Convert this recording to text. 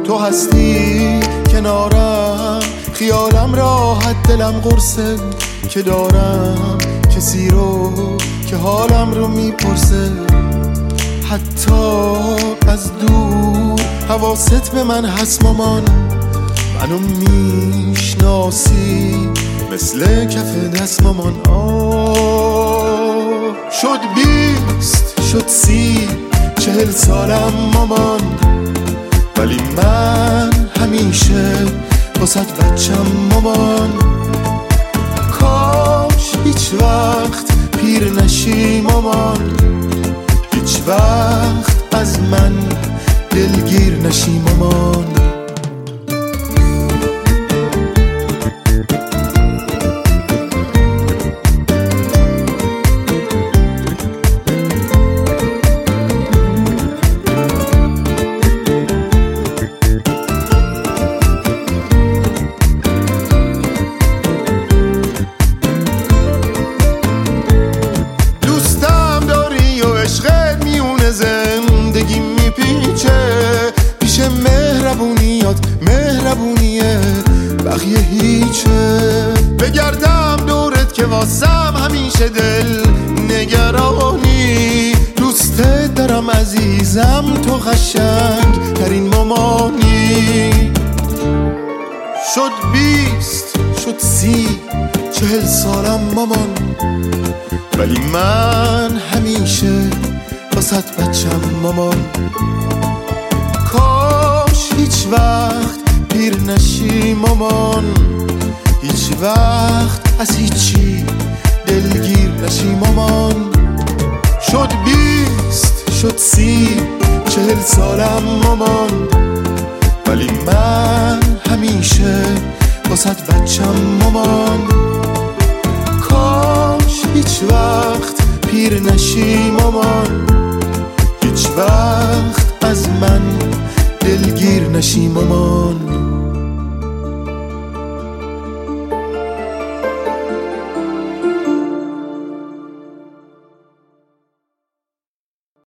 تو هستی کنارم، خیالم راحت دلم قرصه که دارم کسی رو که حالم رو میپرسه. حتی از دور حواست به من هست مامان، منو میشناسی مثل کف دست مامان. شد 20 شد 30 40 سالم مامان، ولی من همیشه واسه بچم مامان. کاش هیچ وقت پیر نشی مامان، هیچ وقت از من دلگیر نشی مامان. زندگی میپیچه پیش مهربونیات، مهربونیه بقیه هیچه. بگردم دورت که واسم همیشه دل نگرانی، دوستت دارم عزیزم، تو قشنگ ترین مامانی. شد 20 شد 30 40 سالم مامان، ولی من همیشه واسه بچم مامان. کاش هیچ وقت پیر نشی مامان، هیچ وقت از هیچی دلگیر نشی مامان. شد 20 شد 30 40 سالم مامان، ولی من همیشه واسه بچم مامان. کاش هیچ وقت پیر نشی مامان، هیچ وقت از من دلگیر نشی مامان.